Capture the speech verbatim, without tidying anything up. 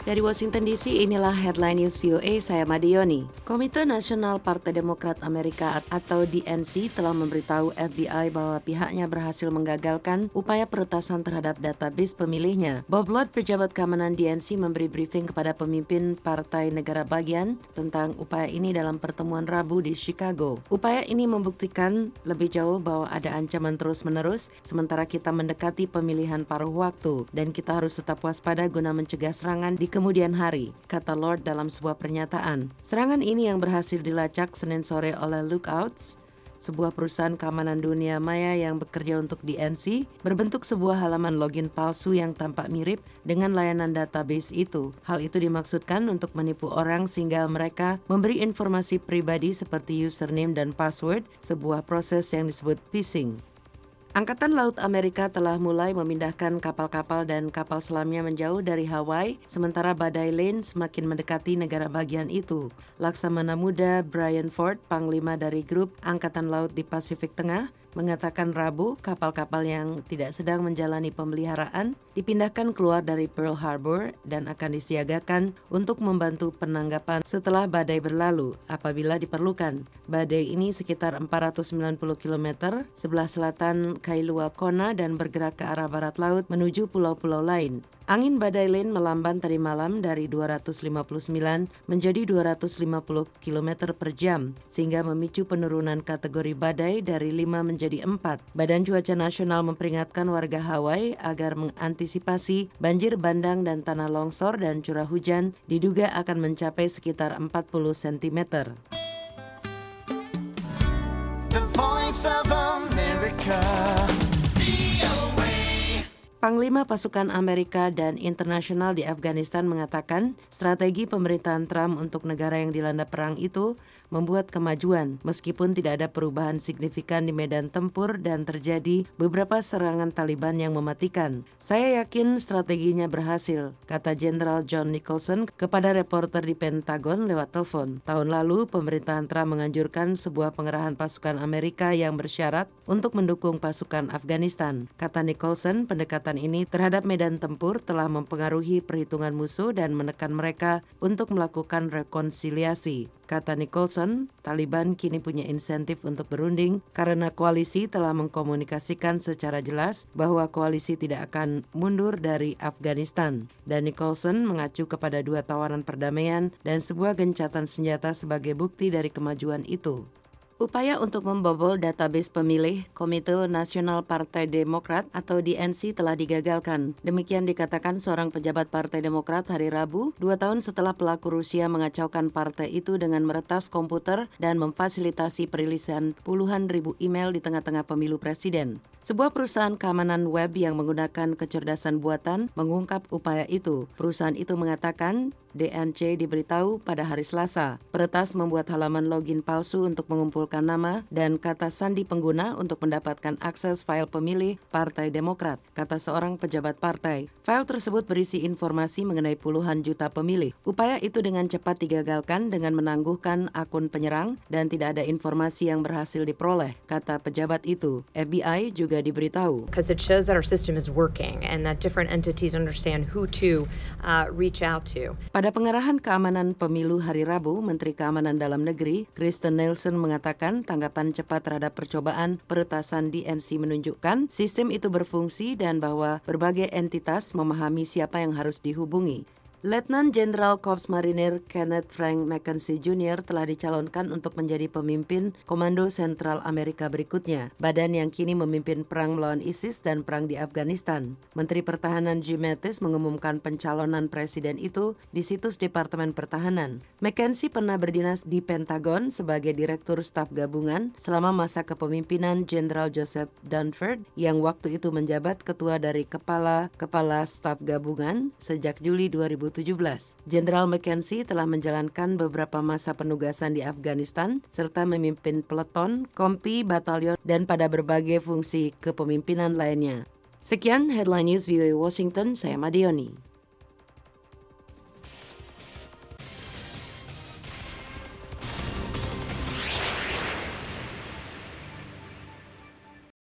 Dari Washington D C, inilah Headline News V O A, saya Madioni. Komite Nasional Partai Demokrat Amerika atau D N C telah memberitahu F B I bahwa pihaknya berhasil menggagalkan upaya peretasan terhadap database pemilihnya. Bob Lott, pejabat keamanan D N C, memberi briefing kepada pemimpin Partai Negara Bagian tentang upaya ini dalam pertemuan Rabu di Chicago. Upaya ini membuktikan lebih jauh bahwa ada ancaman terus-menerus sementara kita mendekati pemilihan paruh waktu dan kita harus tetap waspada guna mencegah serangan di kemudian hari, kata Lord dalam sebuah pernyataan. Serangan ini yang berhasil dilacak Senin sore oleh Lookouts, sebuah perusahaan keamanan dunia maya yang bekerja untuk D N C, berbentuk sebuah halaman login palsu yang tampak mirip dengan layanan database itu. Hal itu dimaksudkan untuk menipu orang sehingga mereka memberi informasi pribadi seperti username dan password, sebuah proses yang disebut phishing. Angkatan Laut Amerika telah mulai memindahkan kapal-kapal dan kapal selamnya menjauh dari Hawaii, sementara badai Lane semakin mendekati negara bagian itu. Laksamana Muda Brian Ford, panglima dari grup Angkatan Laut di Pasifik Tengah, mengatakan Rabu kapal-kapal yang tidak sedang menjalani pemeliharaan dipindahkan keluar dari Pearl Harbor dan akan disiagakan untuk membantu penanggapan setelah badai berlalu apabila diperlukan. Badai ini sekitar empat ratus sembilan puluh kilometer sebelah selatan Kailua Kona dan bergerak ke arah barat laut menuju pulau-pulau lain. Angin badai Lane melamban tadi malam dari dua ratus lima puluh sembilan menjadi dua ratus lima puluh kilometer per jam, sehingga memicu penurunan kategori badai dari lima menjadi empat. Badan Cuaca Nasional memperingatkan warga Hawaii agar mengantisipasi banjir bandang dan tanah longsor dan curah hujan diduga akan mencapai sekitar empat puluh sentimeter. The Voice of America. Panglima pasukan Amerika dan internasional di Afghanistan mengatakan strategi pemerintahan Trump untuk negara yang dilanda perang itu membuat kemajuan meskipun tidak ada perubahan signifikan di medan tempur dan terjadi beberapa serangan Taliban yang mematikan. Saya yakin strateginya berhasil, kata Jenderal John Nicholson kepada reporter di Pentagon lewat telepon. Tahun lalu, pemerintahan Trump menganjurkan sebuah pengerahan pasukan Amerika yang bersyarat untuk mendukung pasukan Afghanistan. Kata Nicholson, pendekatan ini terhadap medan tempur telah mempengaruhi perhitungan musuh dan menekan mereka untuk melakukan rekonsiliasi. Kata Nicholson, Taliban kini punya insentif untuk berunding karena koalisi telah mengkomunikasikan secara jelas bahwa koalisi tidak akan mundur dari Afghanistan. Dan Nicholson mengacu kepada dua tawaran perdamaian dan sebuah gencatan senjata sebagai bukti dari kemajuan itu. Upaya untuk membobol database pemilih Komite Nasional Partai Demokrat atau D N C telah digagalkan. Demikian dikatakan seorang pejabat Partai Demokrat hari Rabu, dua tahun setelah pelaku Rusia mengacaukan partai itu dengan meretas komputer dan memfasilitasi perilisan puluhan ribu email di tengah-tengah pemilu presiden. Sebuah perusahaan keamanan web yang menggunakan kecerdasan buatan mengungkap upaya itu. Perusahaan itu mengatakan D N C diberitahu pada hari Selasa. Peretas membuat halaman login palsu untuk mengumpulkan nama dan kata sandi pengguna untuk mendapatkan akses file pemilih Partai Demokrat, kata seorang pejabat partai. File tersebut berisi informasi mengenai puluhan juta pemilih. Upaya itu dengan cepat digagalkan dengan menangguhkan akun penyerang dan tidak ada informasi yang berhasil diperoleh, kata pejabat itu. F B I juga diberitahu. Because it shows that our system is working and that different entities understand who to uh, reach out to. Pada pengerahan keamanan pemilu hari Rabu, Menteri Keamanan Dalam Negeri Kristen Nielsen mengatakan tanggapan cepat terhadap percobaan peretasan D N C menunjukkan sistem itu berfungsi dan bahwa berbagai entitas memahami siapa yang harus dihubungi. Letnan Jenderal Korps Marinir Kenneth Frank McKenzie Junior telah dicalonkan untuk menjadi pemimpin Komando Sentral Amerika berikutnya, badan yang kini memimpin perang melawan ISIS dan perang di Afghanistan. Menteri Pertahanan Jim Mattis mengumumkan pencalonan presiden itu di situs Departemen Pertahanan. McKenzie pernah berdinas di Pentagon sebagai Direktur Staf Gabungan selama masa kepemimpinan Jenderal Joseph Dunford yang waktu itu menjabat ketua dari Kepala-Kepala Staf Gabungan sejak Juli dua ribu tujuh belas. Jenderal McKenzie telah menjalankan beberapa masa penugasan di Afghanistan serta memimpin peleton, kompi, batalion, dan pada berbagai fungsi kepemimpinan lainnya. Sekian Headline News V O A Washington, saya Madioni.